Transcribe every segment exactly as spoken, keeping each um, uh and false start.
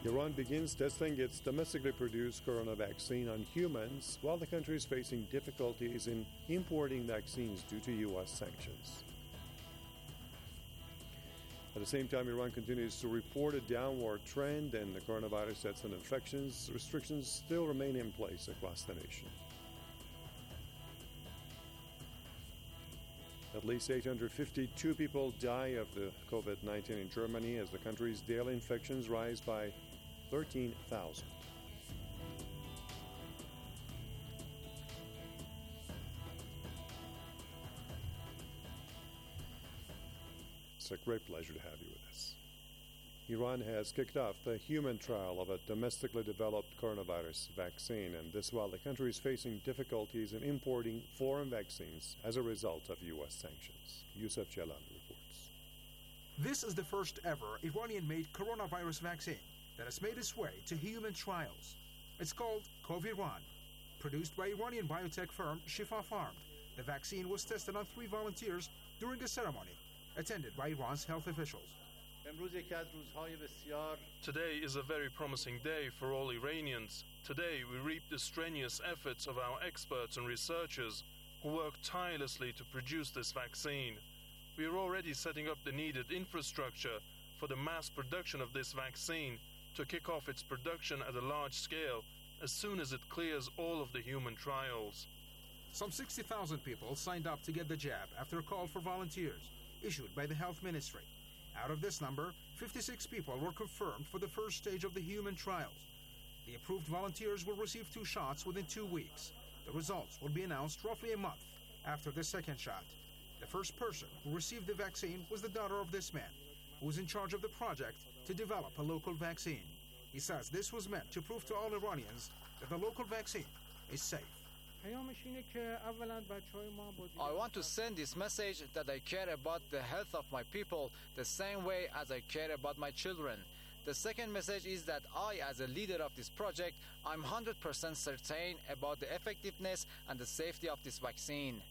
Iran begins testing its domestically produced corona vaccine on humans while the country is facing difficulties in importing vaccines due to U S sanctions. At the same time, Iran continues to report a downward trend and the coronavirus deaths and infections restrictions still remain in place across the nation. At least eight hundred fifty-two people die of the COVID nineteen in Germany as the country's daily infections rise by thirteen thousand. It's a great pleasure to have you with us. Iran has kicked off the human trial of a domestically developed coronavirus vaccine, and this while the country is facing difficulties in importing foreign vaccines as a result of U S sanctions. Yusuf Jalal reports. This is the first ever Iranian-made coronavirus vaccine that has made its way to human trials. It's called Coviran. Produced by Iranian biotech firm Shifa Pharm, the vaccine was tested on three volunteers during a ceremony attended by Iran's health officials. Today is a very promising day for all Iranians. Today we reap the strenuous efforts of our experts and researchers who work tirelessly to produce this vaccine. We are already setting up the needed infrastructure for the mass production of this vaccine to kick off its production at a large scale as soon as it clears all of the human trials. Some sixty thousand people signed up to get the jab after a call for volunteers issued by the Health Ministry. Out of this number, fifty-six people were confirmed for the first stage of the human trials. The approved volunteers will receive two shots within two weeks. The results will be announced roughly a month after the second shot. The first person who received the vaccine was the daughter of this man, who was in charge of the project to develop a local vaccine. He says this was meant to prove to all Iranians that the local vaccine is safe. I want to send this message that I care about the health of my people the same way as I care about my children. The second message is that I, as a leader of this project, I'm one hundred percent certain about the effectiveness and the safety of this vaccine.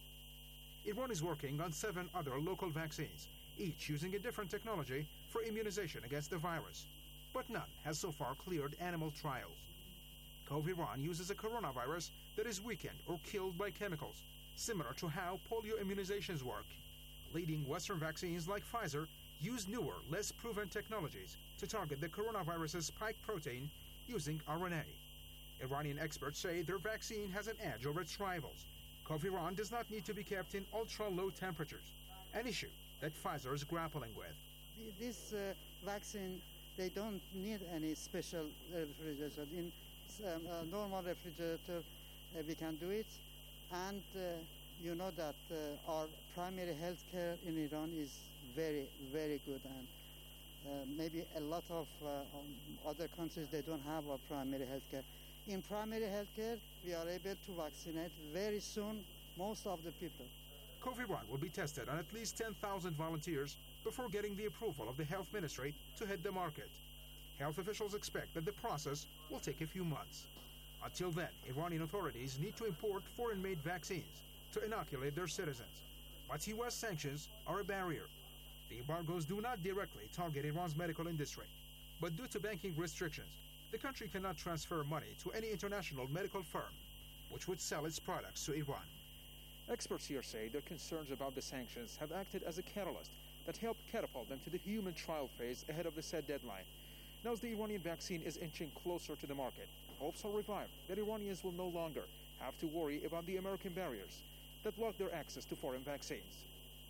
Iran is working on seven other local vaccines, each using a different technology for immunization against the virus. But none has so far cleared animal trials. Coviran uses a coronavirus that is weakened or killed by chemicals, similar to how polio immunizations work. Leading Western vaccines like Pfizer use newer, less proven technologies to target the coronavirus's spike protein using R N A. Iranian experts say their vaccine has an edge over its rivals. Coviran does not need to be kept in ultra-low temperatures, an issue that Pfizer is grappling with. This uh, vaccine, they don't need any special refrigeration. In um, a normal refrigerator, uh, we can do it. And uh, you know that uh, our primary health care in Iran is very, very good. And uh, maybe a lot of uh, other countries, they don't have our primary health care. In primary health care, we are able to vaccinate very soon most of the people. Coviran will be tested on at least ten thousand volunteers before getting the approval of the Health Ministry to hit the market. Health officials expect that the process will take a few months. Until then, Iranian authorities need to import foreign-made vaccines to inoculate their citizens. But U S sanctions are a barrier. The embargoes do not directly target Iran's medical industry, but due to banking restrictions, the country cannot transfer money to any international medical firm, which would sell its products to Iran. Experts here say their concerns about the sanctions have acted as a catalyst that helped catapult them to the human trial phase ahead of the set deadline. Now, as the Iranian vaccine is inching closer to the market, hopes are revived that Iranians will no longer have to worry about the American barriers that block their access to foreign vaccines.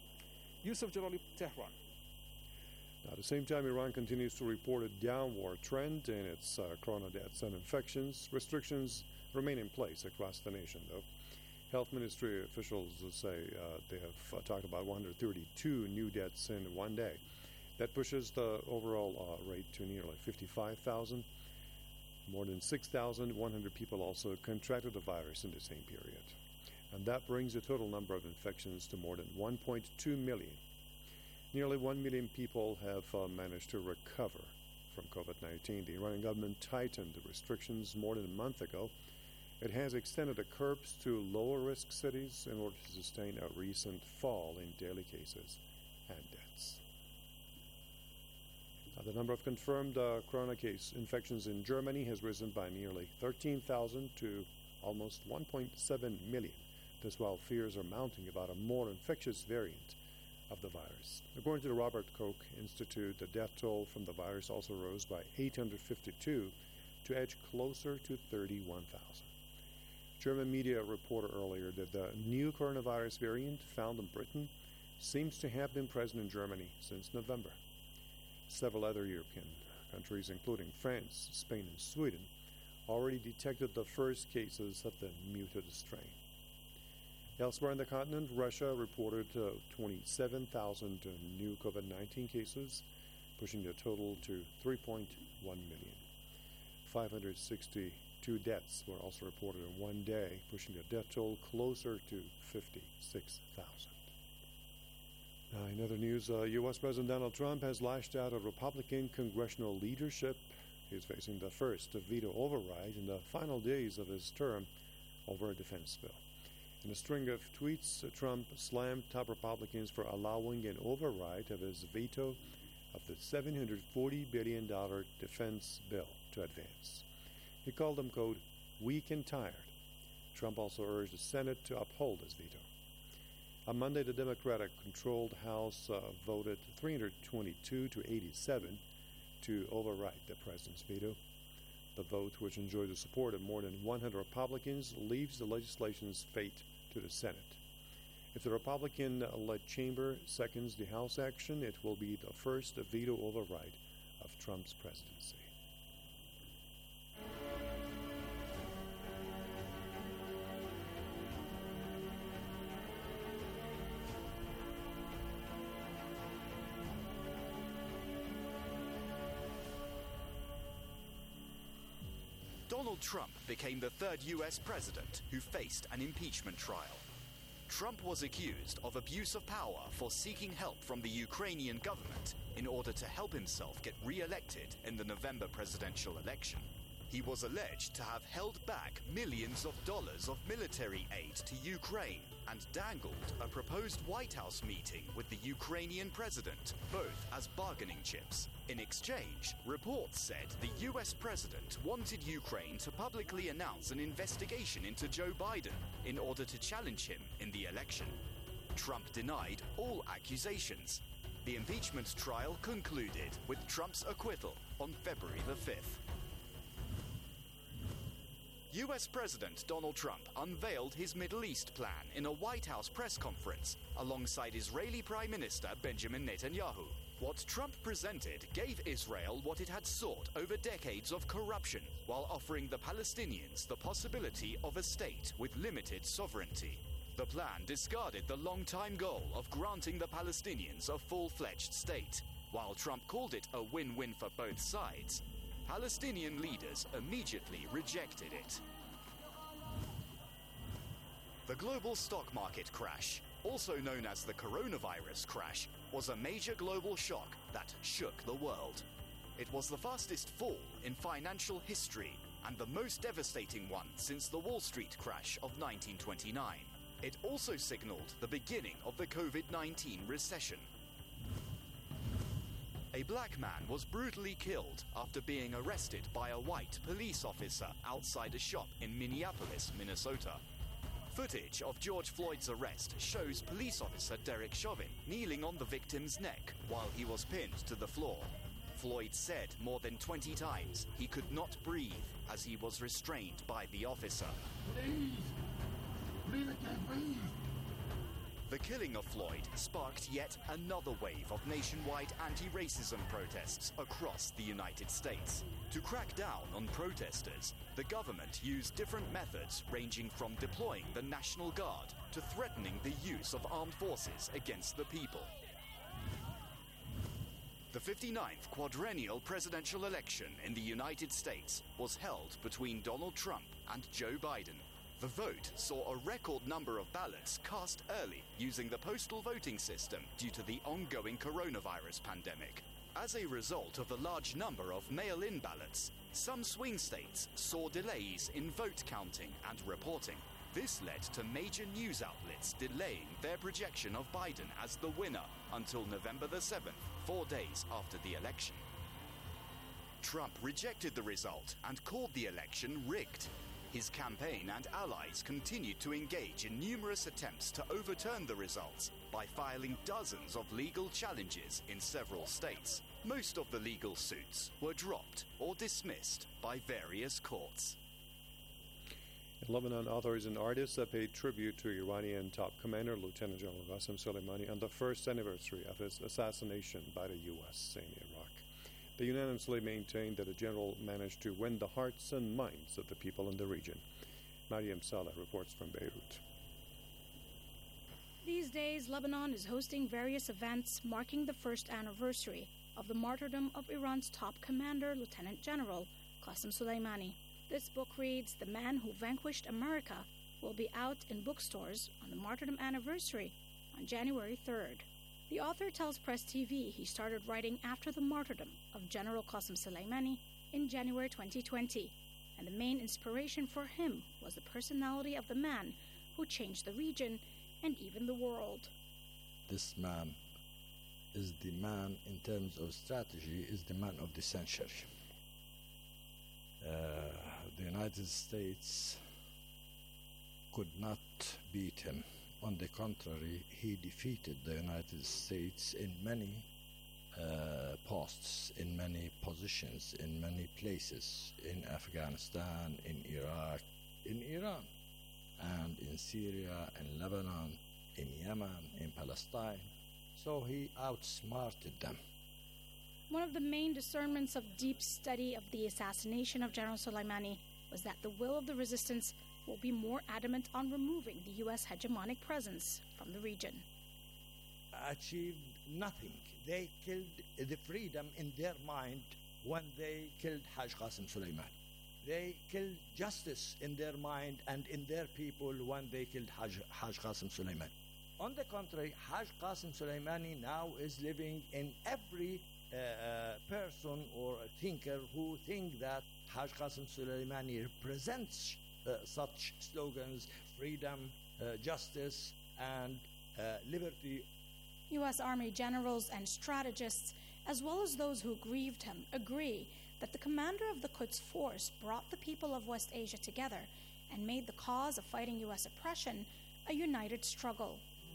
Yusuf Jalali, Tehran. Now, at the same time, Iran continues to report a downward trend in its uh, corona deaths and infections. Restrictions remain in place across the nation, though. Health Ministry officials say uh, they have uh, talked about one hundred thirty-two new deaths in one day. That pushes the overall uh, rate to nearly fifty-five thousand. More than six thousand one hundred people also contracted the virus in the same period. And that brings the total number of infections to more than one point two million. Nearly one million people have uh, managed to recover from COVID nineteen. The Iranian government tightened the restrictions more than a month ago. It has extended the curbs to lower-risk cities in order to sustain a recent fall in daily cases and deaths. Uh, the number of confirmed uh, corona case infections in Germany has risen by nearly thirteen thousand to almost one point seven million. This while fears are mounting about a more infectious variant of the virus. According to the Robert Koch Institute, the death toll from the virus also rose by eight hundred fifty-two to edge closer to thirty-one thousand. German media reported earlier that the new coronavirus variant found in Britain seems to have been present in Germany since November. Several other European countries, including France, Spain, and Sweden, already detected the first cases of the muted strain. Elsewhere on the continent, Russia reported uh, twenty-seven thousand uh, new COVID nineteen cases, pushing the total to three point one million. five hundred sixty-two deaths were also reported in one day, pushing the death toll closer to fifty-six thousand. Now, in other news, uh, U S President Donald Trump has lashed out at Republican congressional leadership. He's facing the first veto override in the final days of his term over a defense bill. In a string of tweets, Trump slammed top Republicans for allowing an override of his veto of the seven hundred forty billion dollars defense bill to advance. He called them, quote, weak and tired. Trump also urged the Senate to uphold his veto. On Monday, the Democratic-controlled House uh, voted three hundred twenty-two to eighty-seven to override the president's veto. The vote, which enjoyed the support of more than one hundred Republicans, leaves the legislation's fate to the Senate. If the Republican-led chamber seconds the House action, it will be the first veto override of Trump's presidency. Donald Trump became the third U S president who faced an impeachment trial. Trump was accused of abuse of power for seeking help from the Ukrainian government in order to help himself get re-elected in the November presidential election. He was alleged to have held back millions of dollars of military aid to Ukraine and dangled a proposed White House meeting with the Ukrainian president, both as bargaining chips. In exchange, reports said the U S president wanted Ukraine to publicly announce an investigation into Joe Biden in order to challenge him in the election. Trump denied all accusations. The impeachment trial concluded with Trump's acquittal on February the fifth. U S President Donald Trump unveiled his Middle East plan in a White House press conference alongside Israeli Prime Minister Benjamin Netanyahu. What Trump presented gave Israel what it had sought over decades of corruption, while offering the Palestinians the possibility of a state with limited sovereignty. The plan discarded the long-time goal of granting the Palestinians a full-fledged state. While Trump called it a win-win for both sides, Palestinian leaders immediately rejected it. The global stock market crash, also known as the coronavirus crash, was a major global shock that shook the world. It was the fastest fall in financial history and the most devastating one since the Wall Street crash of nineteen twenty-nine. It also signaled the beginning of the COVID nineteen recession. A black man was brutally killed after being arrested by a white police officer outside a shop in Minneapolis, Minnesota. Footage of George Floyd's arrest shows police officer Derek Chauvin kneeling on the victim's neck while he was pinned to the floor. Floyd said more than twenty times he could not breathe as he was restrained by the officer. Please! Please, I can't breathe! The killing of Floyd sparked yet another wave of nationwide anti-racism protests across the United States. To crack down on protesters, the government used different methods ranging from deploying the National Guard to threatening the use of armed forces against the people. The fifty-ninth quadrennial presidential election in the United States was held between Donald Trump and Joe Biden. The vote saw a record number of ballots cast early using the postal voting system due to the ongoing coronavirus pandemic. As a result of the large number of mail-in ballots, some swing states saw delays in vote counting and reporting. This led to major news outlets delaying their projection of Biden as the winner until November the seventh, four days after the election. Trump rejected the result and called the election rigged. His campaign and allies continued to engage in numerous attempts to overturn the results by filing dozens of legal challenges in several states. Most of the legal suits were dropped or dismissed by various courts. In Lebanon, authors and artists have paid tribute to Iranian top commander Lieutenant General Qasem Soleimani on the first anniversary of his assassination by the U S in Iraq. They unanimously maintained that the general managed to win the hearts and minds of the people in the region. Mariam Saleh reports from Beirut. These days, Lebanon is hosting various events marking the first anniversary of the martyrdom of Iran's top commander, Lieutenant General Qasem Soleimani. This book reads, "The Man Who Vanquished America," will be out in bookstores on the martyrdom anniversary on January third. The author tells Press T V he started writing after the martyrdom of General Qasem Soleimani in January twenty twenty, and the main inspiration for him was the personality of the man who changed the region and even the world. This man is the man, in terms of strategy, is the man of the century. Uh, the United States could not beat him. On the contrary, he defeated the United States in many uh, posts, in many positions, in many places, in Afghanistan, in Iraq, in Iran, and in Syria, in Lebanon, in Yemen, in Palestine. So he outsmarted them. One of the main discernments of deep study of the assassination of General Soleimani was that the will of the resistance will be more adamant on removing the U S hegemonic presence from the region. Achieved nothing. They killed the freedom in their mind when they killed Haj Qasem Soleimani. They killed justice in their mind and in their people when they killed Haj, Haj Qasem Soleimani. On the contrary, Haj Qasem Soleimani now is living in every uh, uh, person or thinker who think that Haj Qasem Soleimani represents uh, such slogans, freedom, uh, justice, and uh, liberty. U S Army generals and strategists, as well as those who grieved him, agree that the commander of the Quds Force brought the people of West Asia together and made the cause of fighting U S oppression a united struggle.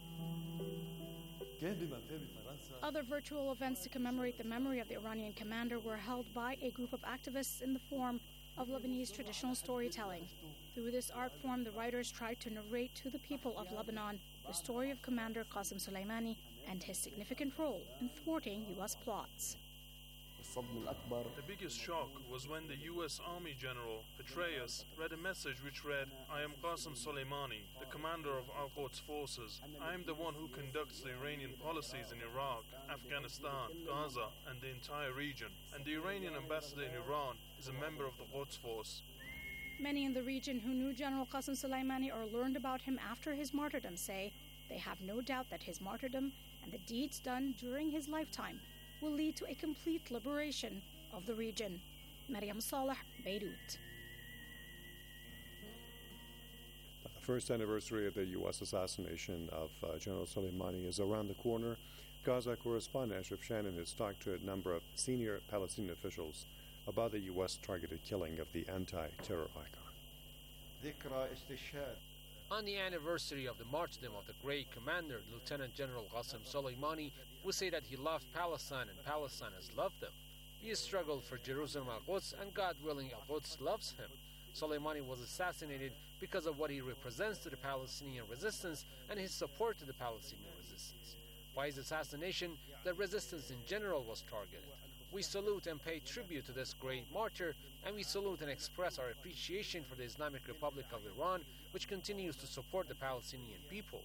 Other virtual events to commemorate the memory of the Iranian commander were held by a group of activists in the form of Lebanese traditional storytelling. Through this art form, the writers tried to narrate to the people of Lebanon the story of Commander Qasem Soleimani and his significant role in thwarting U S plots. The biggest shock was when the U S Army General, Petraeus, read a message which read, "I am Qasem Soleimani, the commander of Al-Quds forces. I am the one who conducts the Iranian policies in Iraq, Afghanistan, Gaza, and the entire region. And the Iranian ambassador in Iran is a member of the Quds force." Many in the region who knew General Qasem Soleimani or learned about him after his martyrdom say they have no doubt that his martyrdom and the deeds done during his lifetime will lead to a complete liberation of the region. Mariam Saleh, Beirut. The first anniversary of the U S assassination of uh, General Soleimani is around the corner. Gaza correspondent Ashraf Shannon has talked to a number of senior Palestinian officials about the U S targeted killing of the anti-terror icon. On the anniversary of the martyrdom of the great commander, Lieutenant General Qasem Soleimani, we say that he loved Palestine and Palestine has loved him. He has struggled for Jerusalem Al-Quds, and God willing, Al-Quds loves him. Soleimani was assassinated because of what he represents to the Palestinian resistance and his support to the Palestinian resistance. By his assassination, the resistance in general was targeted. We salute and pay tribute to this great martyr, and we salute and express our appreciation for the Islamic Republic of Iran, which continues to support the Palestinian people.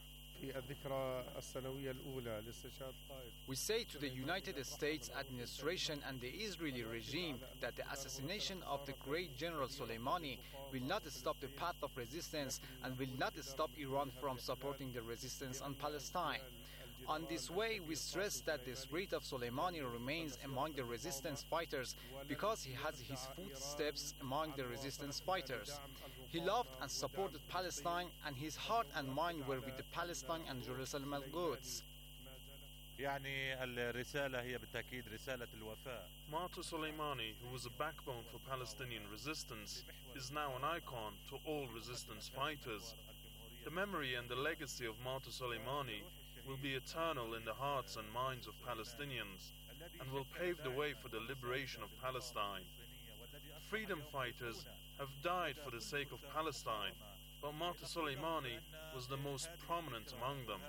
We say to the United States administration and the Israeli regime that the assassination of the great General Soleimani will not stop the path of resistance and will not stop Iran from supporting the resistance on Palestine. On this way, we stress that the spirit of Soleimani remains among the resistance fighters because he has his footsteps among the resistance fighters. He loved and supported Palestine, and his heart and mind were with the Palestine and Jerusalem Al-Quds. يعني الرسالة هي بالتأكيد رسالة الوفاء. Martyr Soleimani, who was a backbone for Palestinian resistance, is now an icon to all resistance fighters. The memory and the legacy of Martyr Soleimani will be eternal in the hearts and minds of Palestinians and will pave the way for the liberation of Palestine. Freedom fighters have died for the sake of Palestine, but Martyr Soleimani was the most prominent among them.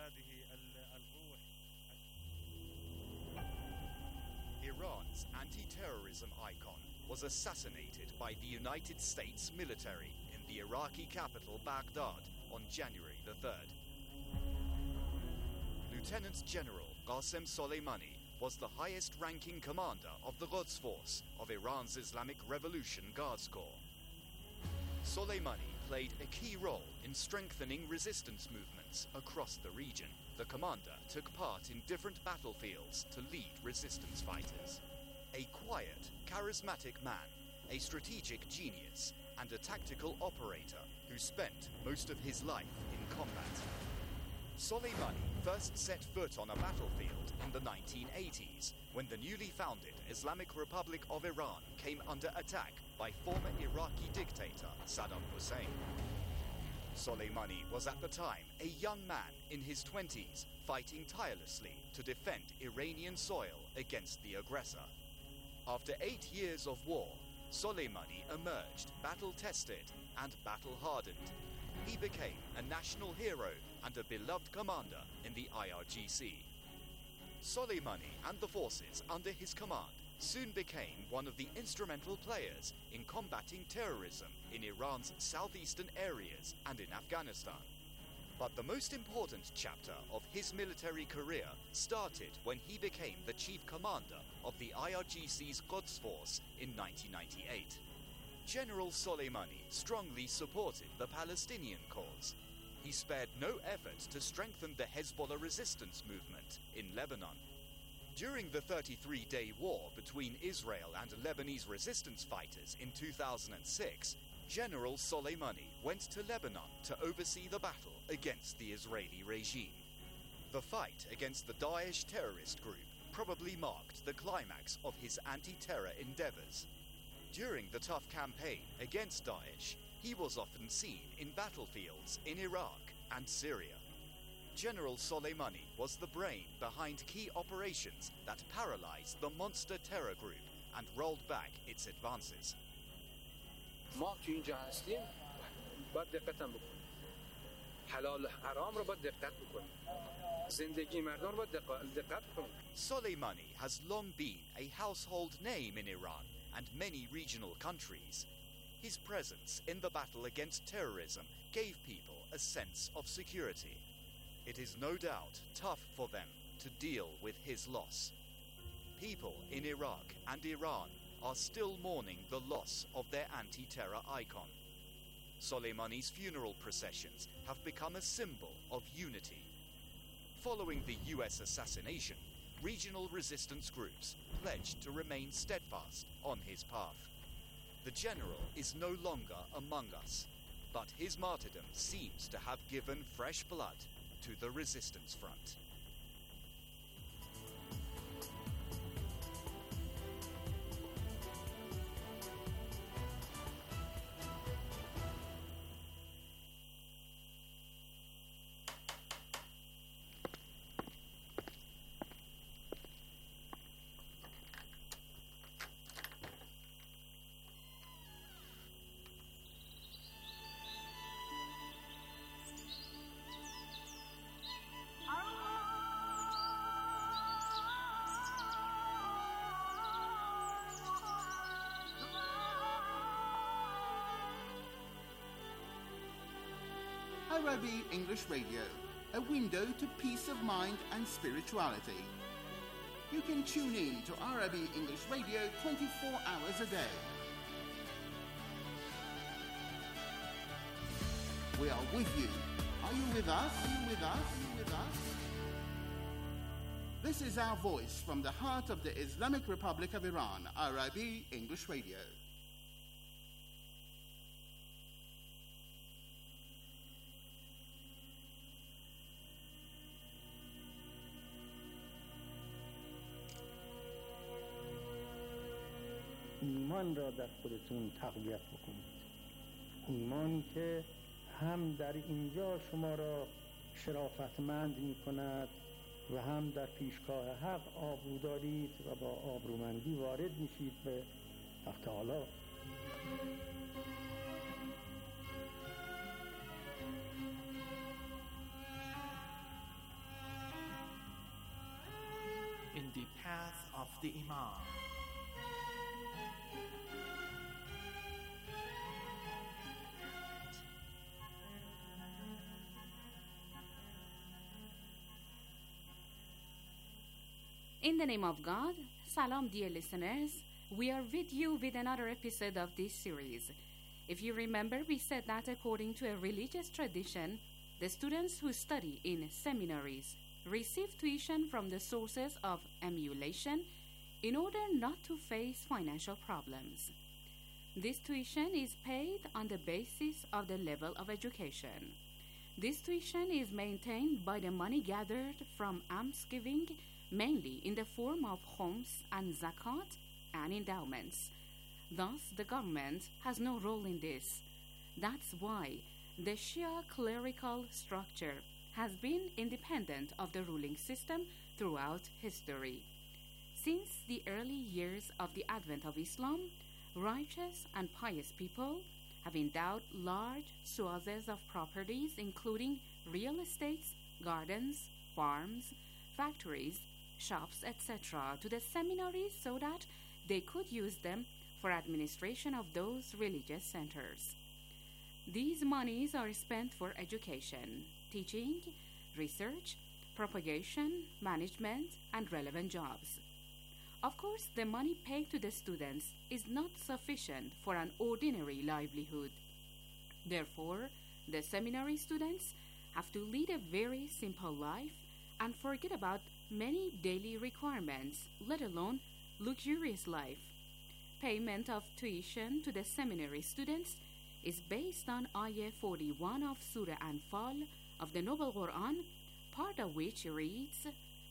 Iran's anti-terrorism icon was assassinated by the United States military in the Iraqi capital Baghdad on January the third. Lieutenant General Qasem Soleimani was the highest-ranking commander of the Quds Force of Iran's Islamic Revolution Guards Corps. Soleimani played a key role in strengthening resistance movements across the region. The commander took part in different battlefields to lead resistance fighters. A quiet, charismatic man, a strategic genius, and a tactical operator who spent most of his life in combat. Soleimani first set foot on a battlefield in the nineteen eighties when the newly founded Islamic Republic of Iran came under attack by former Iraqi dictator Saddam Hussein. Soleimani was at the time a young man in his twenties, fighting tirelessly to defend Iranian soil against the aggressor. After eight years of war, Soleimani emerged battle-tested and battle-hardened. He became a national hero and a beloved commander in the I R G C. Soleimani and the forces under his command soon became one of the instrumental players in combating terrorism in Iran's southeastern areas and in Afghanistan. But the most important chapter of his military career started when he became the chief commander of the I R G C's Quds Force in nineteen ninety-eight. General Soleimani strongly supported the Palestinian cause. He spared no effort to strengthen the Hezbollah resistance movement in Lebanon. During the thirty-three day war between Israel and Lebanese resistance fighters in two thousand six, General Soleimani went to Lebanon to oversee the battle against the Israeli regime. The fight against the Daesh terrorist group probably marked the climax of his anti-terror endeavors. During the tough campaign against Daesh, he was often seen in battlefields in Iraq and Syria. General Soleimani was the brain behind key operations that paralyzed the monster terror group and rolled back its advances. ما تو اینجا هستیم باید دقت هم بکنیم. حلال حرام رو باید دقت بکنیم. زندگی مردم رو باید دقت کنیم. Soleimani has long been a household name in Iran and many regional countries. His presence in the battle against terrorism gave people a sense of security. It is no doubt tough for them to deal with his loss. People in Iraq and Iran are still mourning the loss of their anti-terror icon. Soleimani's funeral processions have become a symbol of unity. Following the U S assassination, regional resistance groups pledged to remain steadfast on his path. The general is no longer among us, but his martyrdom seems to have given fresh blood to the resistance front. Arabi English Radio, a window to peace of mind and spirituality. You can tune in to Arabi English Radio twenty-four hours a day. We are with you. Are you with us? Are you with us? Are you with us? This is our voice from the heart of the Islamic Republic of Iran, Arabi English Radio. ایمان را در خودتون تقویت بکنید. ایمانی که هم در اینجا شما را شرافتمند می کند و هم در پیشگاه حق آبرو دارید و با آبرومندی وارد میشید به حق تعالی. In the path of the Imam. In the name of God, Salam dear listeners, we are with you with another episode of this series. If you remember, we said that according to a religious tradition, the students who study in seminaries receive tuition from the sources of emulation in order not to face financial problems. This tuition is paid on the basis of the level of education. This tuition is maintained by the money gathered from almsgiving, mainly in the form of khums and zakat and endowments. Thus, the government has no role in this. That's why the Shia clerical structure has been independent of the ruling system throughout history. Since the early years of the advent of Islam, righteous and pious people have endowed large swathes of properties, including real estates, gardens, farms, factories, shops, et cetera, to the seminaries so that they could use them for administration of those religious centers. These monies are spent for education, teaching, research, propagation, management, and relevant jobs. Of course, the money paid to the students is not sufficient for an ordinary livelihood. Therefore, the seminary students have to lead a very simple life and forget about many daily requirements, let alone luxurious life. Payment of tuition to the seminary students is based on Ayah forty-one of Surah Anfal of the Noble Quran, part of which reads,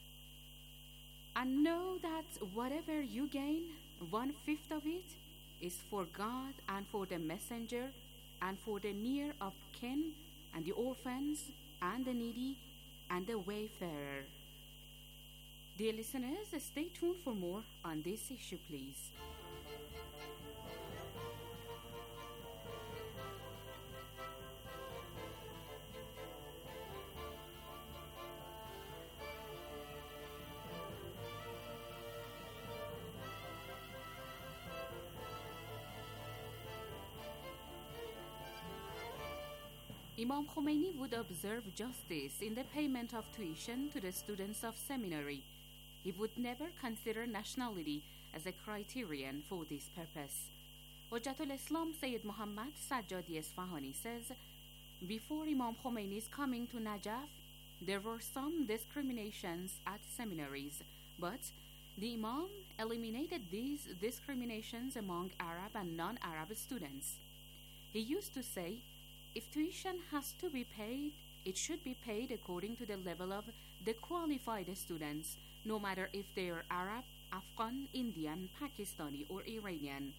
"And know that whatever you gain, one-fifth of it is for God and for the messenger and for the near of kin and the orphans and the needy and the wayfarer." Dear listeners, stay tuned for more on this issue, please. Imam Khomeini would observe justice in the payment of tuition to the students of seminary. He would never consider nationality as a criterion for this purpose. Hujjatul Islam Sayyid Muhammad Sajjadi Isfahani says, before Imam Khomeini's coming to Najaf, there were some discriminations at seminaries, but the Imam eliminated these discriminations among Arab and non-Arab students. He used to say, if tuition has to be paid, it should be paid according to the level of the qualified students, no matter if they are Arab, Afghan, Indian, Pakistani, or Iranian.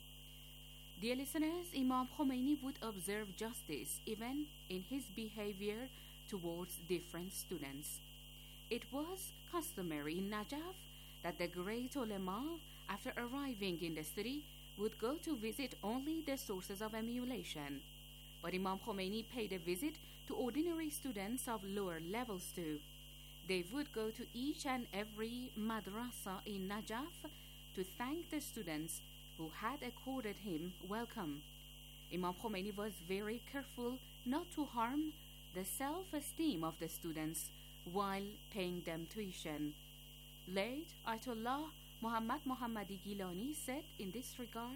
Dear listeners, Imam Khomeini would observe justice even in his behavior towards different students. It was customary in Najaf that the great ulama, after arriving in the city, would go to visit only the sources of emulation. But Imam Khomeini paid a visit to ordinary students of lower levels too. They would go to each and every madrasa in Najaf to thank the students who had accorded him welcome. Imam Khomeini was very careful not to harm the self-esteem of the students while paying them tuition. Late Ayatollah Muhammad Muhammadi Gilani said in this regard,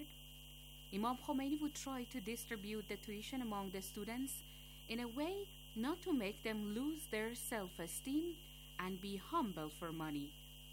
Imam Khomeini would try to distribute the tuition among the students in a way not to make them lose their self-esteem and be humble for money.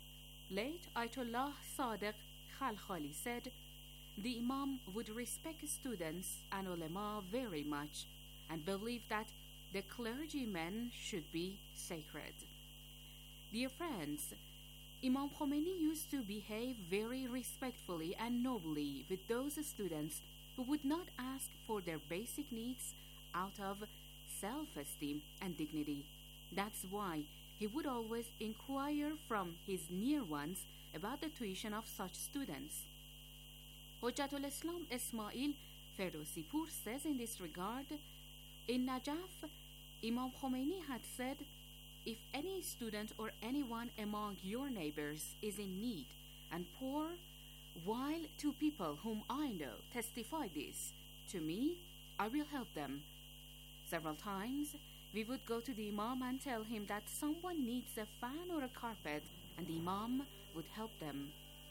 Late Ayatollah Sadiq Khalkhali said, the Imam would respect students and ulama very much and believe that the clergymen should be sacred. Dear friends, Imam Khomeini used to behave very respectfully and nobly with those students who would not ask for their basic needs out of self-esteem and dignity. That's why he would always inquire from his near ones about the tuition of such students. Hujjatul Islam Ismail Ferdowsi Pur says in this regard, in Najaf, Imam Khomeini had said, if any student or anyone among your neighbors is in need and poor, while two people whom I know testify this to me, I will help them. Several times, we would go to the Imam and tell him that someone needs a fan or a carpet, and the Imam would help them.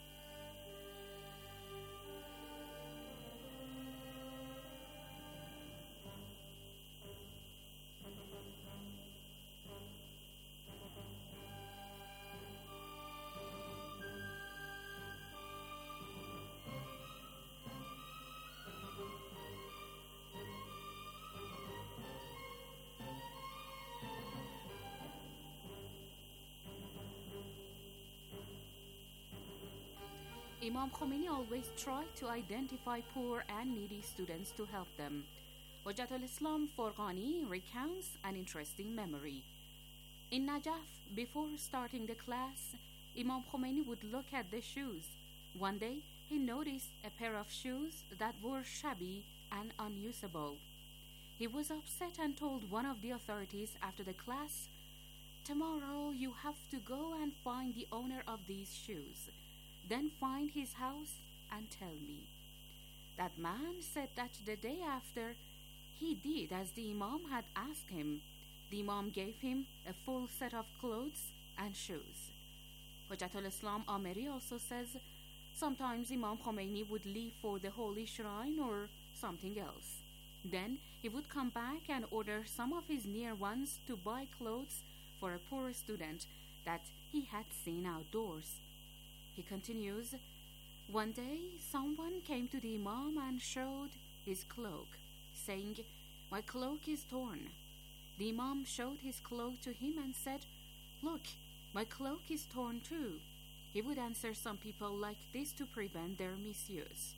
Imam Khomeini always tried to identify poor and needy students to help them. Hujjatul Islam Forghani recounts an interesting memory. In Najaf, before starting the class, Imam Khomeini would look at the shoes. One day, he noticed a pair of shoes that were shabby and unusable. He was upset and told one of the authorities after the class, "Tomorrow you have to go and find the owner of these shoes. Then find his house and tell me." That man said that the day after, he did as the Imam had asked him. The Imam gave him a full set of clothes and shoes. Hujjatul Islam Ameri also says, sometimes Imam Khomeini would leave for the holy shrine or something else. Then he would come back and order some of his near ones to buy clothes for a poor student that he had seen outdoors. He continues, one day someone came to the Imam and showed his cloak, saying, "My cloak is torn." The Imam showed his cloak to him and said, "Look, my cloak is torn too." He would answer some people like this to prevent their misuse.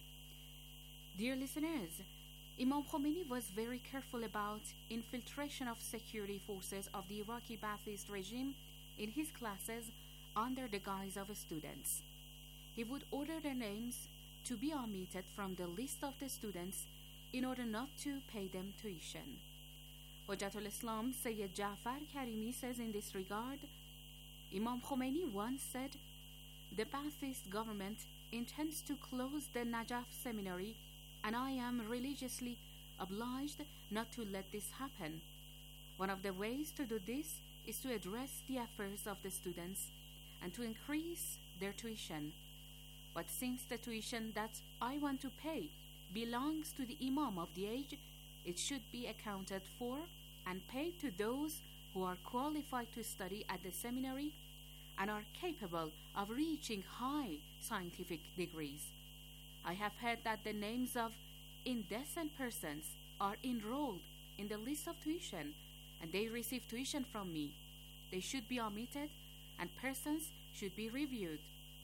Dear listeners, Imam Khomeini was very careful about infiltration of security forces of the Iraqi Ba'athist regime in his classes under the guise of students. He would order their names to be omitted from the list of the students in order not to pay them tuition. Hujjatul Islam Sayyid Ja'far Karimi says in this regard, Imam Khomeini once said, "The Ba'athist government intends to close the Najaf seminary, and I am religiously obliged not to let this happen. One of the ways to do this is to address the affairs of the students and to increase their tuition. But since the tuition that I want to pay belongs to the Imam of the age, it should be accounted for and paid to those who are qualified to study at the seminary and are capable of reaching high scientific degrees. I have heard that the names of indecent persons are enrolled in the list of tuition, and they receive tuition from me. They should be omitted, and persons should be reviewed."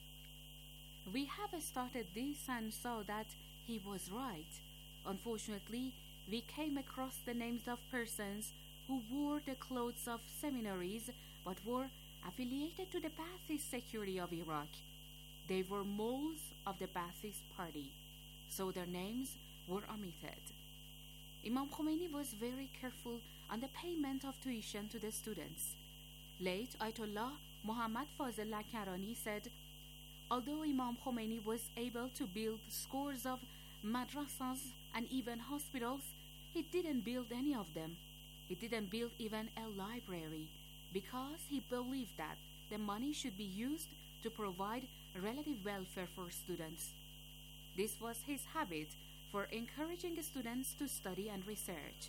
We have started this and saw that he was right. Unfortunately, we came across the names of persons who wore the clothes of seminaries but were affiliated to the Ba'athist security of Iraq. They were moles of the Ba'athist party, so their names were omitted. Imam Khomeini was very careful on the payment of tuition to the students. Late Ayatollah Muhammad Fazl Lakarani said, although Imam Khomeini was able to build scores of madrasas and even hospitals, he didn't build any of them. He didn't build even a library because he believed that the money should be used to provide relative welfare for students. This was his habit for encouraging students to study and research.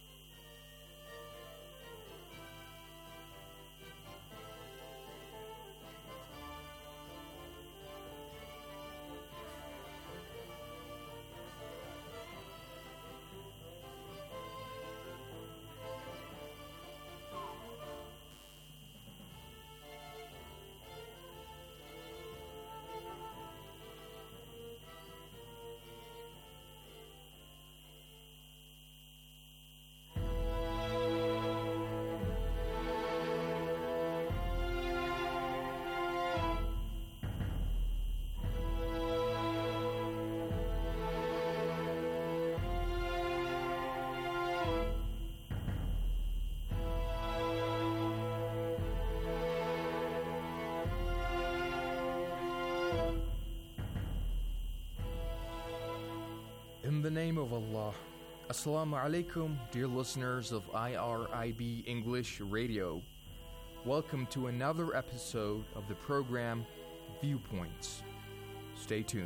In the name of Allah. Assalamu alaikum, dear listeners of I R I B English Radio. Welcome to another episode of the program Viewpoints. Stay tuned.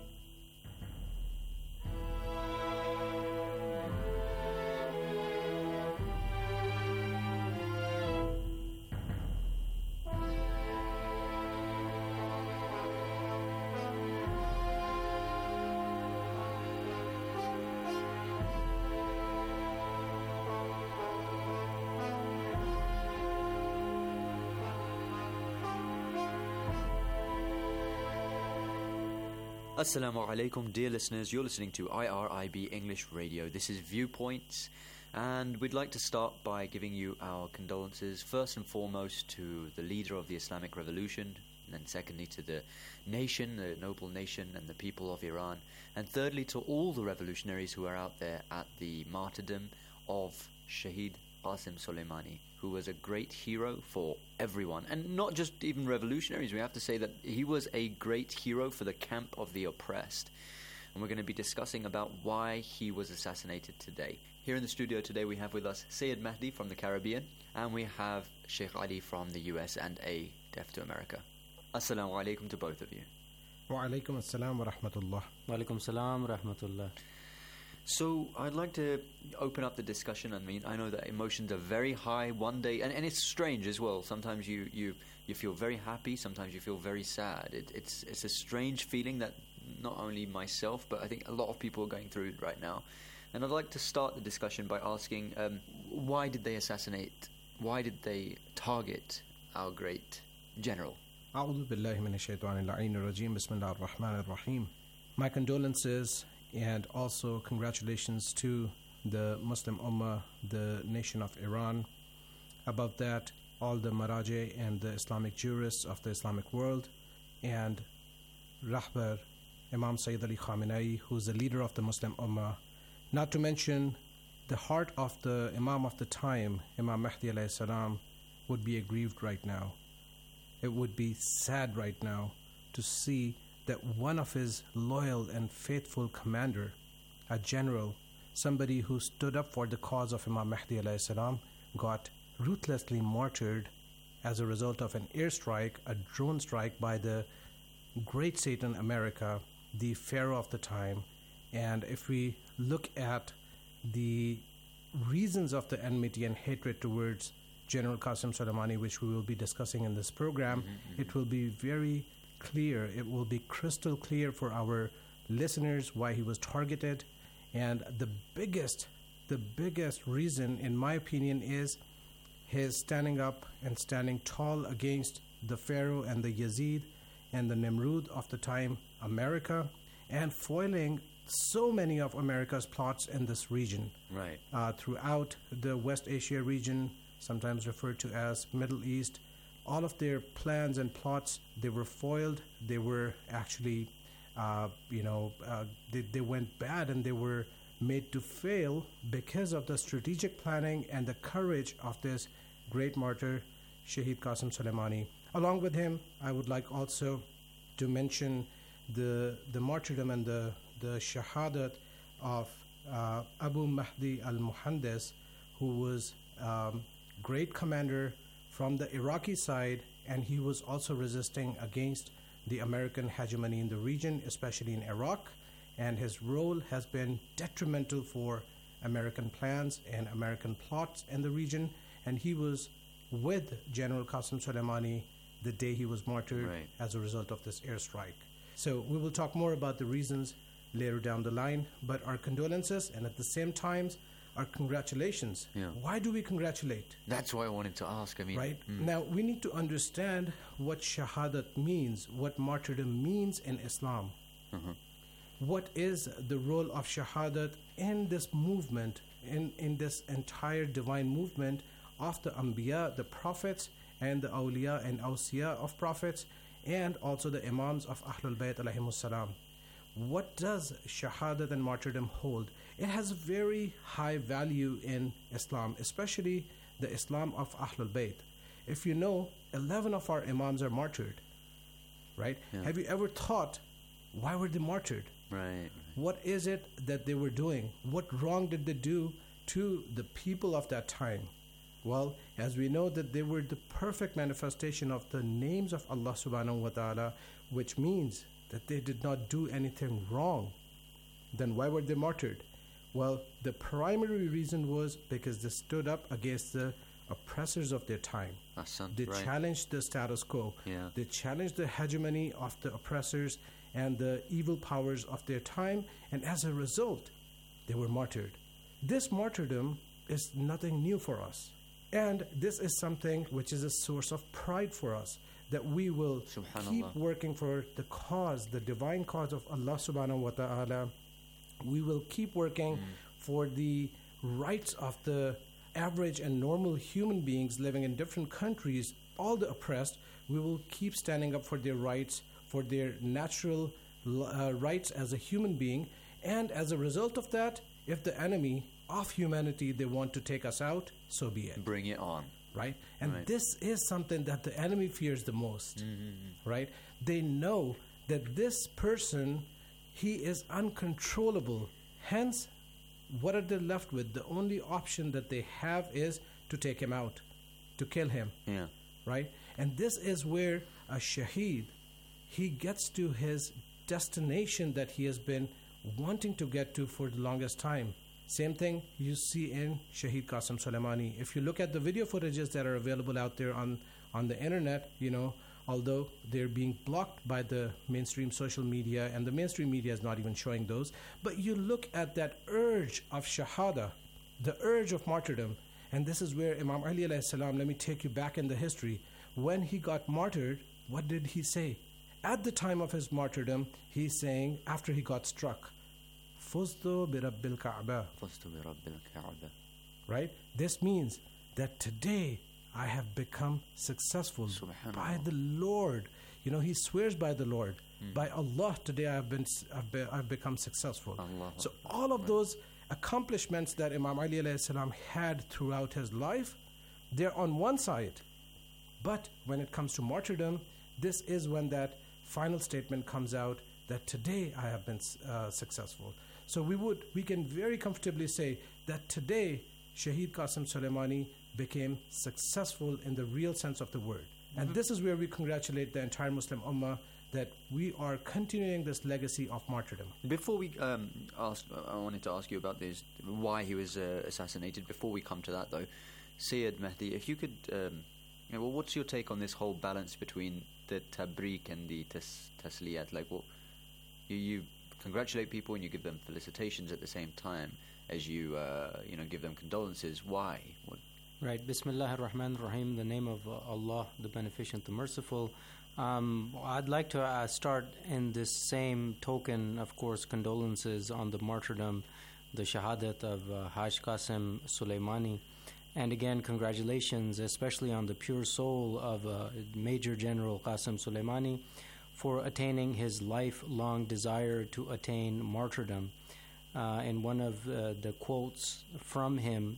Assalamu alaikum, dear listeners. You're listening to I R I B English Radio. This is Viewpoints, and we'd like to start by giving you our condolences, first and foremost to the leader of the Islamic Revolution, and then secondly to the nation, the noble nation and the people of Iran, and thirdly to all the revolutionaries who are out there at the martyrdom of Shahid Qasim Soleimani, who was a great hero for everyone, and not just even revolutionaries. We have to say that he was a great hero for the camp of the oppressed, and we're going to be discussing about why he was assassinated today. Here in the studio today we have with us Sayyid Mahdi from the Caribbean, and we have Sheikh Ali from the U S and A, deaf to America. Assalamu alaikum to both of you. Wa alaikum assalam wa rahmatullah. Wa alaikum assalam wa rahmatullah. So I'd like to open up the discussion. I mean, I know that emotions are very high one day, and, and it's strange as well. Sometimes you, you, you feel very happy, sometimes you feel very sad. It, it's it's a strange feeling that not only myself, but I think a lot of people are going through it right now. And I'd like to start the discussion by asking, um, why did they assassinate, why did they target our great general? أعوذ بالله من الشيطان اللعين الرجيم بسم الله الرحمن الرحيم. My condolences and also congratulations to the Muslim Ummah, the nation of Iran. Above that, all the Maraji and the Islamic jurists of the Islamic world, and Rahbar Imam Sayyid Ali Khamenei, who's the leader of the Muslim Ummah. Not to mention the heart of the Imam of the time, Imam Mahdi alayhi salam, would be aggrieved right now. It would be sad right now to see that one of his loyal and faithful commander, a general, somebody who stood up for the cause of Imam Mahdi alayhi salam, got ruthlessly martyred as a result of an airstrike, a drone strike by the great Satan America, the pharaoh of the time. And if we look at the reasons of the enmity and hatred towards General Qasim Soleimani, which we will be discussing in this program, mm-hmm, mm-hmm. it will be very clear, it will be crystal clear for our listeners why he was targeted. And the biggest, the biggest reason, in my opinion, is his standing up and standing tall against the Pharaoh and the Yazid and the Nimrud of the time, America, and foiling so many of America's plots in this region. Right. Uh, throughout the West Asia region, sometimes referred to as Middle East, all of their plans and plots, they were foiled. They were actually, uh, you know, uh, they, they went bad, and they were made to fail because of the strategic planning and the courage of this great martyr, Shahid Qasim Soleimani. Along with him, I would like also to mention the the martyrdom and the, the shahadat of uh, Abu Mahdi al-Muhandis, who was um, great commander from the Iraqi side, and he was also resisting against the American hegemony in the region, especially in Iraq, and his role has been detrimental for American plans and American plots in the region, and he was with General Qasim Soleimani the day he was martyred, right, as a result of this airstrike. So we will talk more about the reasons later down the line, but our condolences, and at the same time, our congratulations. Yeah. Why do we congratulate? That's why I wanted to ask. I mean, right mm. now we need to understand what shahadat means, what martyrdom means in Islam. Uh-huh. What is the role of shahadat in this movement, in in this entire divine movement of the Anbiya, the prophets, and the awliya and awsiya of prophets, and also the imams of Ahlul Bayt alayhimus salam? What does shahadat and martyrdom hold? It has a very high value in Islam, especially the Islam of Ahlul Bayt. If you know, eleven of our imams are martyred, right? Yeah. Have you ever thought, why were they martyred? Right, right. What is it that they were doing? What wrong did they do to the people of that time? Well, as we know that they were the perfect manifestation of the names of Allah subhanahu wa ta'ala, which means that they did not do anything wrong. Then why were they martyred? Well, the primary reason was because they stood up against the oppressors of their time. They right. challenged the status quo. Yeah. They challenged the hegemony of the oppressors and the evil powers of their time, and as a result, they were martyred. This martyrdom is nothing new for us. And this is something which is a source of pride for us, that we will keep working for the cause, the divine cause of Allah subhanahu wa ta'ala. We will keep working mm. for the rights of the average and normal human beings living in different countries, all the oppressed. We will keep standing up for their rights, for their natural uh, rights as a human being. And as a result of that, if the enemy of humanity, they want to take us out, so be it. Bring it on. Right? And right. this is something that the enemy fears the most. Mm-hmm. Right? They know that this person, he is uncontrollable. Hence, what are they left with? The only option that they have is to take him out, to kill him. Yeah. Right? And this is where a shaheed, he gets to his destination that he has been wanting to get to for the longest time. Same thing you see in Shaheed Qasem Soleimani. If you look at the video footages that are available out there on, on the internet, you know, although they're being blocked by the mainstream social media, and the mainstream media is not even showing those, but you look at that urge of shahada, the urge of martyrdom, and this is where Imam Ali alayhi salam, let me take you back in the history. When he got martyred, what did he say? At the time of his martyrdom, he's saying, after he got struck, Fuztu bi Rabbil Ka'bah. Fuztu bi Rabbil Ka'bah. Right? This means that today I have become successful by the Lord. You know, he swears by the Lord. Mm. By Allah, today I have been, I've, be, I've become successful. Allah. So all of those accomplishments that Imam Ali alayhi salam had throughout his life, they're on one side. But when it comes to martyrdom, this is when that final statement comes out that today I have been uh, successful. So we would, we can very comfortably say that today Shaheed Qasem Soleimani became successful in the real sense of the word. And mm-hmm. this is where we congratulate the entire Muslim Ummah that we are continuing this legacy of martyrdom. Before we um, ask, I wanted to ask you about this, why he was uh, assassinated. Before we come to that though, Syed Mehdi, if you could, um, you know, well, what's your take on this whole balance between the tabrik and the tas- tasliyat? Like, well, you, you congratulate people and you give them felicitations at the same time as you, uh, you know, give them condolences. Why? What? Right. Bismillah ar-Rahman ar-Rahim, in the name of uh, Allah, the Beneficent, the Merciful. Um, I'd like to uh, start in this same token, of course, condolences on the martyrdom, the shahadat of uh, Haj Qasem Soleimani. And again, congratulations, especially on the pure soul of uh, Major General Qasem Soleimani for attaining his lifelong desire to attain martyrdom. Uh, in one of uh, the quotes from him,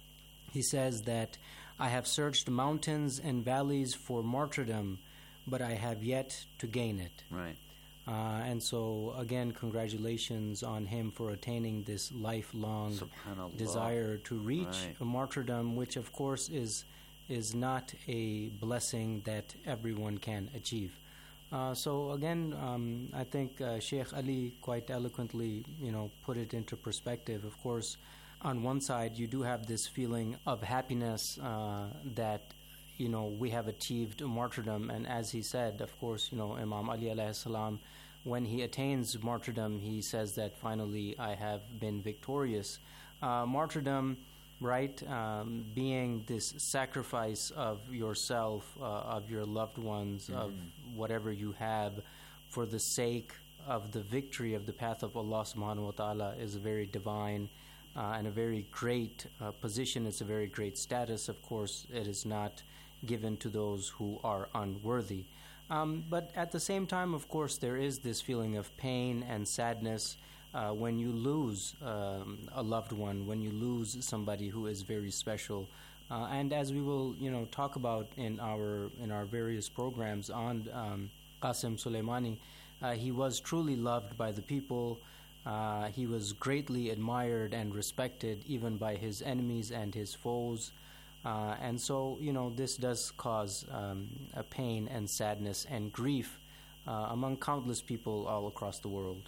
he says that, "I have searched mountains and valleys for martyrdom, but I have yet to gain it." Right. Uh, and so, again, congratulations on him for attaining this lifelong desire to reach right. a martyrdom, which, of course, is is not a blessing that everyone can achieve. Uh, so, again, um, I think uh, Sheikh Ali quite eloquently, you know, put it into perspective. Of course, on one side, you do have this feeling of happiness uh, that, you know, we have achieved martyrdom. And as he said, of course, you know, Imam Ali alayhi salam, when he attains martyrdom, he says that finally I have been victorious. Uh, martyrdom, right, um, being this sacrifice of yourself, uh, of your loved ones, mm-hmm. of whatever you have for the sake of the victory of the path of Allah subhanahu wa ta'ala is a very divine uh, and a very great uh, position. It's a very great status. Of course, it is not given to those who are unworthy. Um, but at the same time, of course, there is this feeling of pain and sadness uh, when you lose um, a loved one, when you lose somebody who is very special. Uh, and as we will, you know, talk about in our in our various programs on um, Qasem Soleimani, uh, he was truly loved by the people. Uh, he was greatly admired and respected even by his enemies and his foes. Uh, and so, you know, this does cause um, a pain and sadness and grief uh, among countless people all across the world.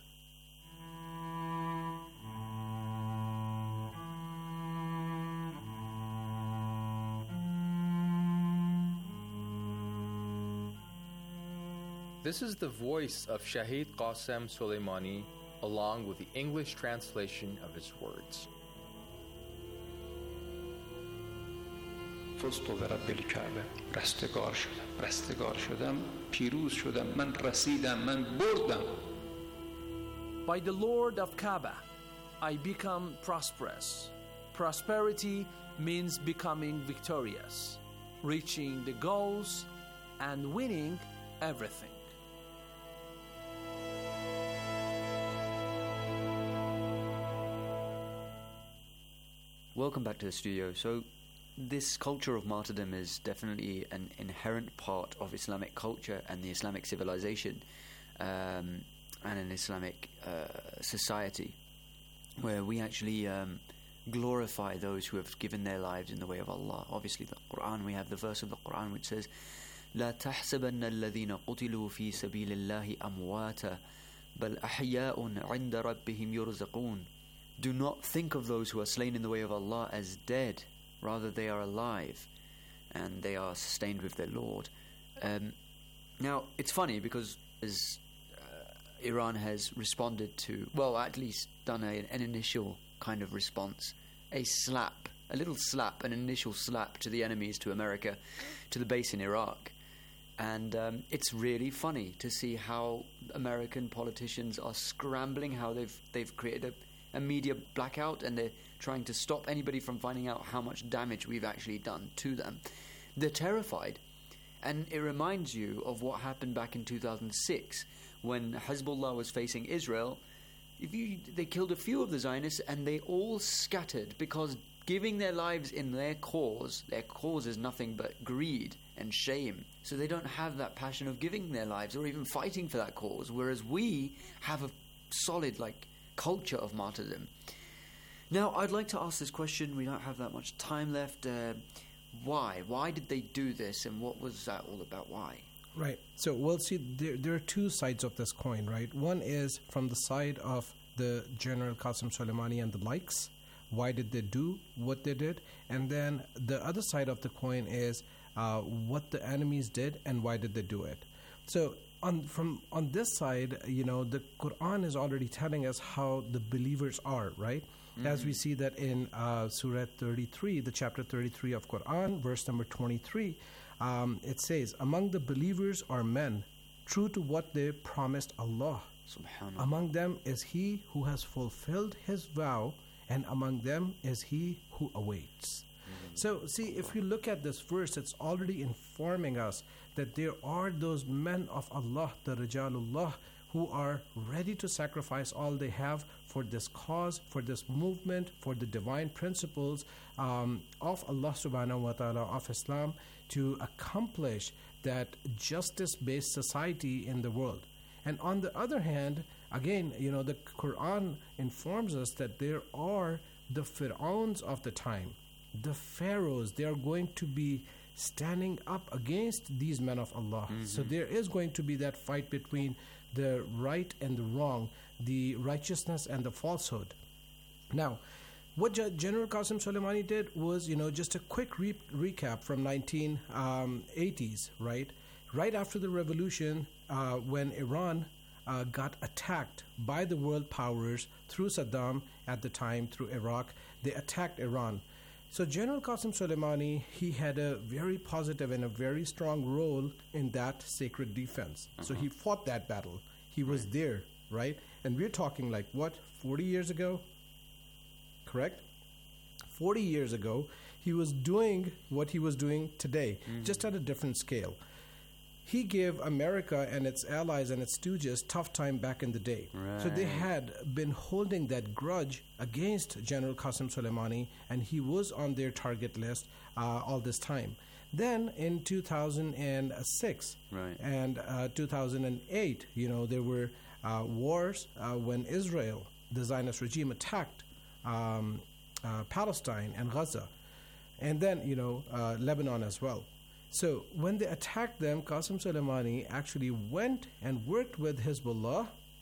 This is the voice of Shahid Qasem Soleimani, along with the English translation of his words. فزت برب الكعبه رستگار شدم رستگار شدم پیروز شدم من رسیدم من بردم. By the Lord of Kaaba, I become prosperous. Prosperity means becoming victorious, reaching the goals and winning everything. Welcome back to the studio. So, this culture of martyrdom is definitely an inherent part of Islamic culture and the Islamic civilization, um, and an Islamic uh, society, where we actually um, glorify those who have given their lives in the way of Allah. Obviously, the Quran, we have the verse of the Quran which says, لا تحسبن الذين قتلوا في سبيل الله أمواتا بل أحياء عند ربهم يرزقون. Do not think of those who are slain in the way of Allah as dead. Rather, they are alive, and they are sustained with their Lord. Um, now, it's funny because as uh, Iran has responded to, well, at least done a, an initial kind of response, a slap, a little slap, an initial slap to the enemies, to America, to the base in Iraq. And um, it's really funny to see how American politicians are scrambling, how they've they've created a a media blackout, and they're trying to stop anybody from finding out how much damage we've actually done to them. They're terrified, and it reminds you of what happened back in two thousand six when Hezbollah was facing Israel. If you, they killed a few of the Zionists, and they all scattered because giving their lives in their cause, their cause is nothing but greed and shame. So they don't have that passion of giving their lives or even fighting for that cause, whereas we have a solid, like, culture of martyrdom. Now, I'd like to ask this question. We don't have that much time left. Uh, why? Why did they do this, and what was that all about? Why? Right. So we'll see. There, there are two sides of this coin, right? One is from the side of the General Qasem Soleimani and the likes. Why did they do what they did? And then the other side of the coin is uh, what the enemies did and why did they do it. So on from on this side, you know, the Quran is already telling us how the believers are, right? Mm-hmm. As we see that in uh, Surah thirty-three, the chapter thirty-three of Quran, verse number twenty-three, um, it says, among the believers are men, true to what they promised Allah. Subhanallah. Among them is he who has fulfilled his vow, and among them is he who awaits. Mm-hmm. So, see, if you look at this verse, it's already informing us that there are those men of Allah, the Rijalullah, who are ready to sacrifice all they have for this cause, for this movement, for the divine principles um, of Allah subhanahu wa ta'ala, of Islam, to accomplish that justice-based society in the world. And on the other hand, again, you know, the Quran informs us that there are the Fir'auns of the time, the pharaohs. They are going to be standing up against these men of Allah. Mm-hmm. So there is going to be that fight between the right and the wrong, the righteousness and the falsehood. Now, what G- General Qasem Soleimani did was, you know, just a quick re- recap from nineteen eighties, right? Right after the revolution, uh, when Iran uh, got attacked by the world powers through Saddam at the time, through Iraq, they attacked Iran. So General Qasem Soleimani, he had a very positive and a very strong role in that sacred defense. Uh-huh. So he fought that battle. He was right. there, right? And we're talking like, what, forty years ago? Correct? forty years ago, he was doing what he was doing today, mm-hmm. just at a different scale. He gave America and its allies and its stooges tough time back in the day. Right. So they had been holding that grudge against General Qasem Soleimani, and he was on their target list uh, all this time. Then in two thousand six right. and uh, two thousand eight, you know, there were uh, wars uh, when Israel, the Zionist regime, attacked um, uh, Palestine and Gaza, and then, you know, uh, Lebanon as well. So when they attacked them, Qasem Soleimani actually went and worked with Hezbollah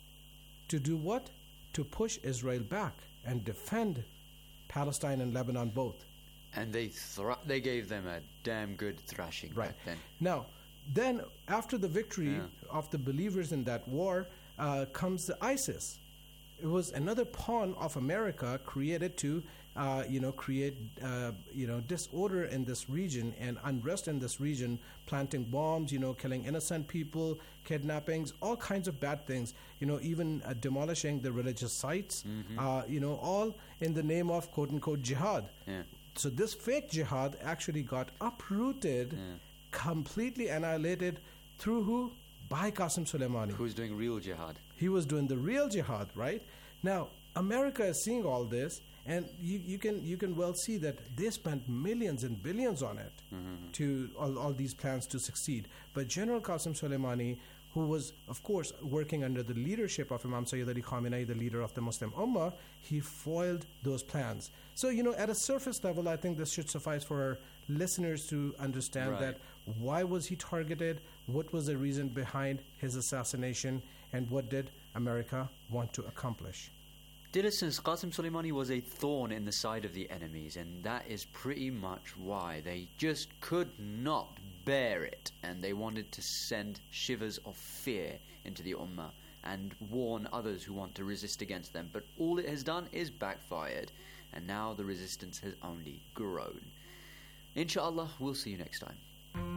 to do what? To push Israel back and defend Palestine and Lebanon both. And they thra- they gave them a damn good thrashing right. back then. Now, then after the victory yeah. of the believers in that war uh, comes the ISIS. It was another pawn of America created to, uh, you know, create, uh, you know, disorder in this region and unrest in this region, planting bombs, you know, killing innocent people, kidnappings, all kinds of bad things, you know, even uh, demolishing the religious sites, mm-hmm. uh, you know, all in the name of quote-unquote jihad. Yeah. So this fake jihad actually got uprooted, yeah. completely annihilated through who? By Qasem Soleimani. Who's doing real jihad. He was doing the real jihad, right? Now, America is seeing all this, and you, you can you can well see that they spent millions and billions on it mm-hmm. to all, all these plans to succeed. But General Qasem Soleimani, who was, of course, working under the leadership of Imam Sayyid Ali Khamenei, the leader of the Muslim Ummah, he foiled those plans. So, you know, at a surface level, I think this should suffice for our listeners to understand right. that why was he targeted, what was the reason behind his assassination, and what did America want to accomplish. Dear listeners, Qasem Soleimani was a thorn in the side of the enemies, and that is pretty much why they just could not bear it, and they wanted to send shivers of fear into the Ummah and warn others who want to resist against them. But all it has done is backfired, and now the resistance has only grown. Inshallah, we'll see you next time.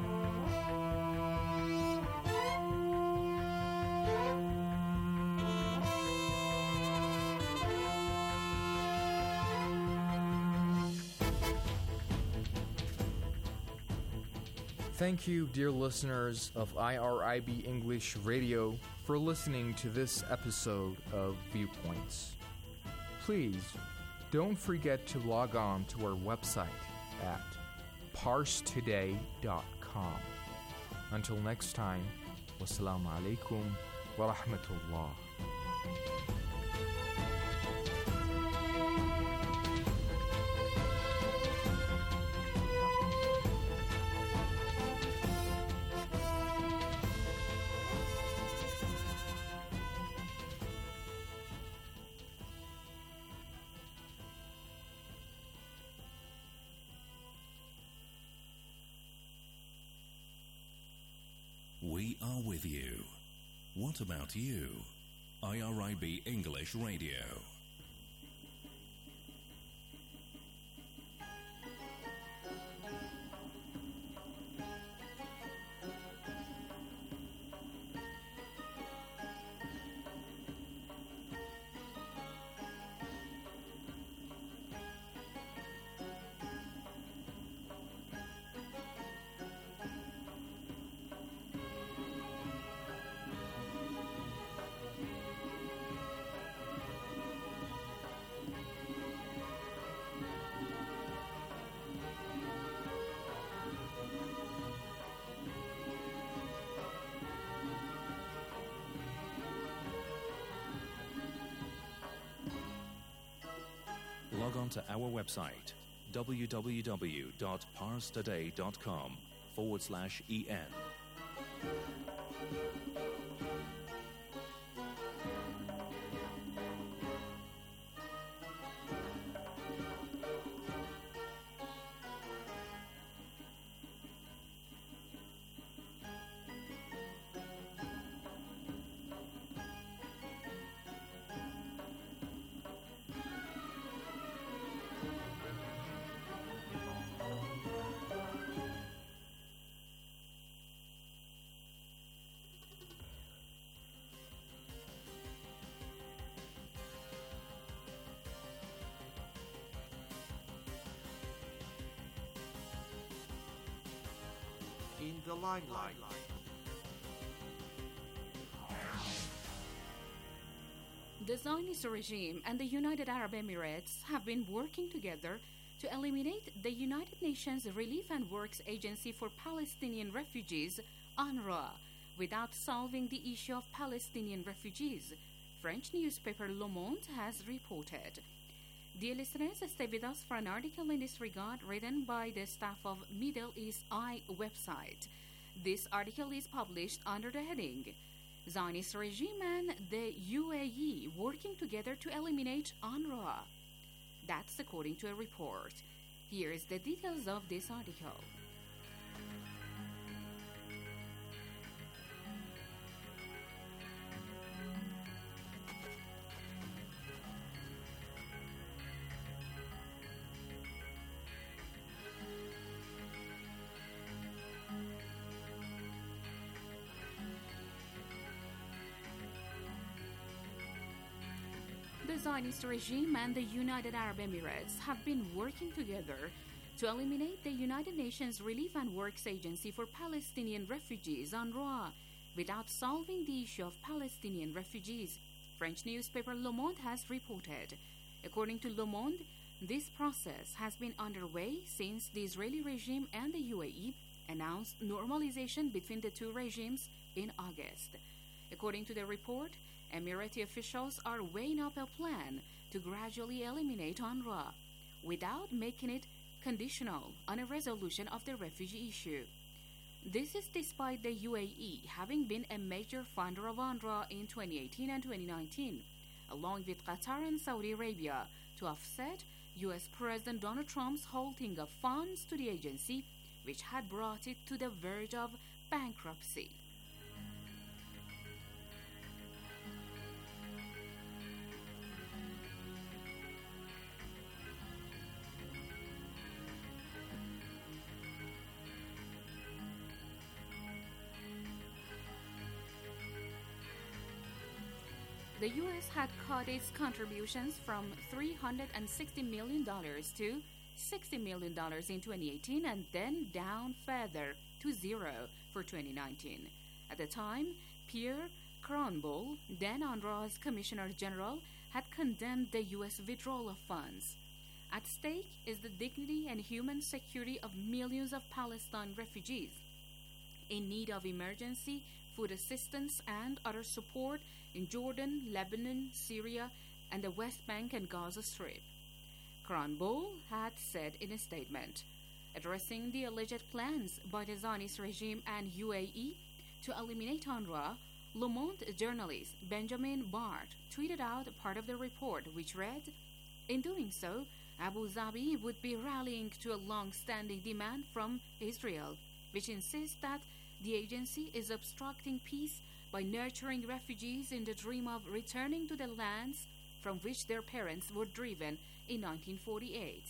Thank you, dear listeners of I R I B English Radio, for listening to this episode of Viewpoints. Please don't forget to log on to our website at parse today dot com. Until next time, wassalamu alaikum wa rahmatullah. We are with you. What about you? I R I B English Radio. Log on to our website, www.parstoday.com forward slash EN. In the limelight. The Zionist regime and the United Arab Emirates have been working together to eliminate the United Nations Relief and Works Agency for Palestinian Refugees, UNRWA, without solving the issue of Palestinian refugees, French newspaper Le Monde has reported. Dear listeners, stay with us for an article in this regard written by the staff of Middle East Eye website. This article is published under the heading Zionist Regime and the U A E Working Together to Eliminate UNRWA. That's according to a report. Here's the details of this article. The Zionist regime and the United Arab Emirates have been working together to eliminate the United Nations Relief and Works Agency for Palestinian Refugees, UNRWA, without solving the issue of Palestinian refugees, French newspaper Le Monde has reported. According to Le Monde, this process has been underway since the Israeli regime and the U A E announced normalization between the two regimes in August. According to the report, Emirati officials are weighing up a plan to gradually eliminate UNRWA without making it conditional on a resolution of the refugee issue. This is despite the U A E having been a major funder of UNRWA in twenty eighteen and twenty nineteen, along with Qatar and Saudi Arabia, to offset U S President Donald Trump's halting of funds to the agency, which had brought it to the verge of bankruptcy. The U S had cut its contributions from three hundred sixty million dollars to sixty million dollars in twenty eighteen and then down further to zero for twenty nineteen. At the time, Pierre Kronbull, then UNRWA's Commissioner General, had condemned the U S withdrawal of funds. At stake is the dignity and human security of millions of Palestine refugees in need of emergency food assistance and other support in Jordan, Lebanon, Syria, and the West Bank and Gaza Strip. Kronbull had said in a statement, addressing the alleged plans by the Zionist regime and U A E to eliminate UNRWA, Le Monde journalist Benjamin Bart tweeted out part of the report, which read, "In doing so, Abu Dhabi would be rallying to a long-standing demand from Israel, which insists that the agency is obstructing peace by nurturing refugees in the dream of returning to the lands from which their parents were driven in nineteen forty-eight.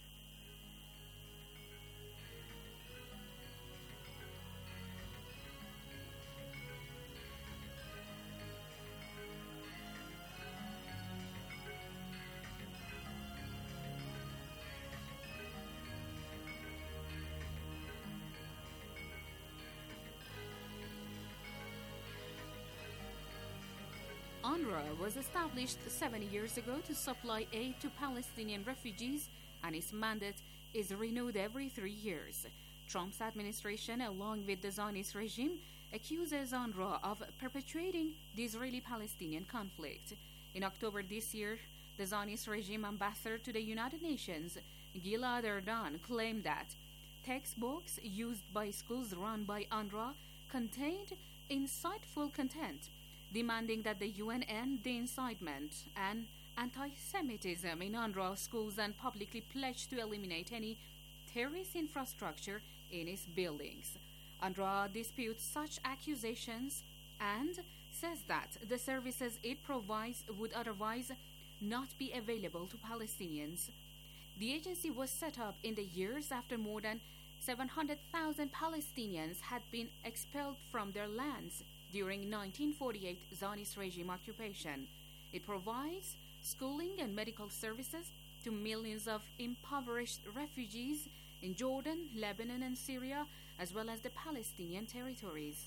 UNRWA was established seventy years ago to supply aid to Palestinian refugees, and its mandate is renewed every three years. Trump's administration, along with the Zionist regime, accuses UNRWA of perpetuating the Israeli-Palestinian conflict. In October this year, the Zionist regime ambassador to the United Nations, Gilad Erdan, claimed that textbooks used by schools run by UNRWA contained insightful content, demanding that the U N end the incitement and anti-Semitism in UNRWA schools and publicly pledge to eliminate any terrorist infrastructure in its buildings. UNRWA disputes such accusations and says that the services it provides would otherwise not be available to Palestinians. The agency was set up in the years after more than seven hundred thousand Palestinians had been expelled from their lands during nineteen forty-eight Zionist regime occupation. It provides schooling and medical services to millions of impoverished refugees in Jordan, Lebanon, and Syria, as well as the Palestinian territories.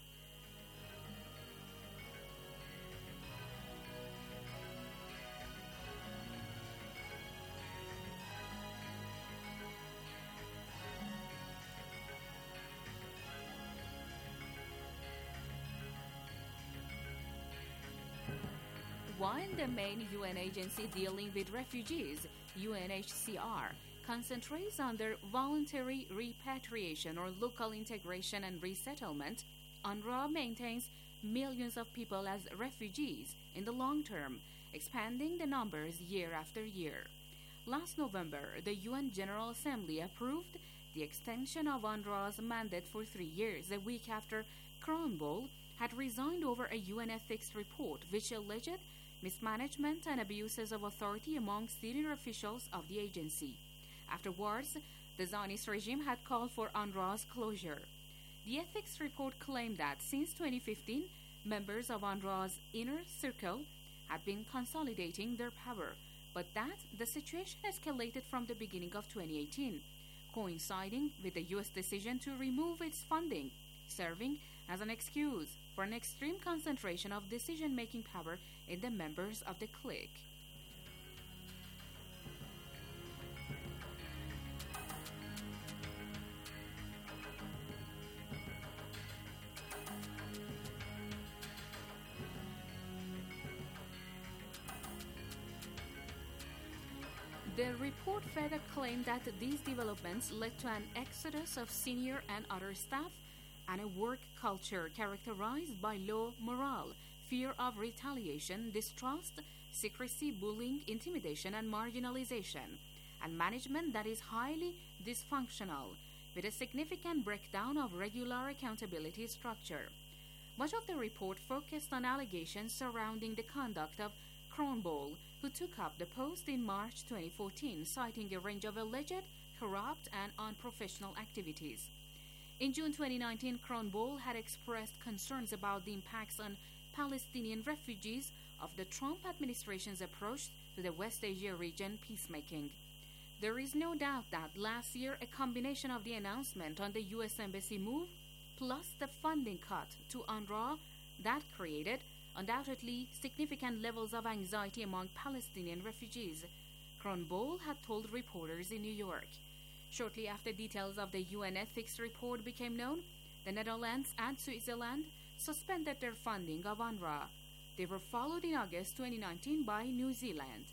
While the main U N agency dealing with refugees, U N H C R, concentrates on their voluntary repatriation or local integration and resettlement, UNRWA maintains millions of people as refugees in the long term, expanding the numbers year after year. Last November, the U N General Assembly approved the extension of UNRWA's mandate for three years, a week after Kronbol had resigned over a U N ethics report which alleged mismanagement and abuses of authority among senior officials of the agency. Afterwards, the Zionist regime had called for UNRWA's closure. The ethics report claimed that since twenty fifteen, members of UNRWA's inner circle had been consolidating their power, but that the situation escalated from the beginning of twenty eighteen, coinciding with the U S decision to remove its funding, serving as an excuse for an extreme concentration of decision-making power in the members of the clique. The report further claimed that these developments led to an exodus of senior and other staff and a work culture characterized by low morale, fear of retaliation, distrust, secrecy, bullying, intimidation, and marginalization, and management that is highly dysfunctional, with a significant breakdown of regular accountability structure. Much of the report focused on allegations surrounding the conduct of Kronbol, who took up the post in March twenty fourteen, citing a range of alleged corrupt and unprofessional activities. In June twenty nineteen, Kronbol had expressed concerns about the impacts on Palestinian refugees of the Trump administration's approach to the West Asia region peacemaking. There is no doubt that last year a combination of the announcement on the U S Embassy move plus the funding cut to UNRWA that created undoubtedly significant levels of anxiety among Palestinian refugees, Kronbol had told reporters in New York. Shortly after details of the U N ethics report became known, the Netherlands and Switzerland suspended their funding of UNRWA. They were followed in August twenty nineteen by New Zealand.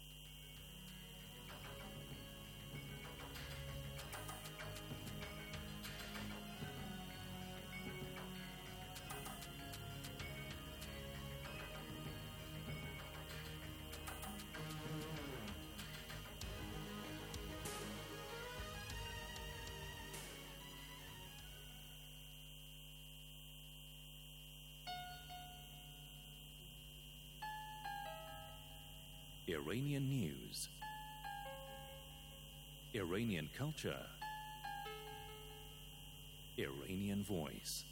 Iranian news, Iranian culture, Iranian voice.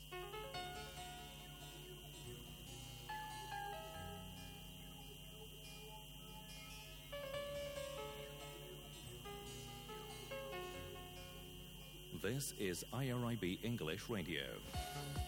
This is I R I B English Radio.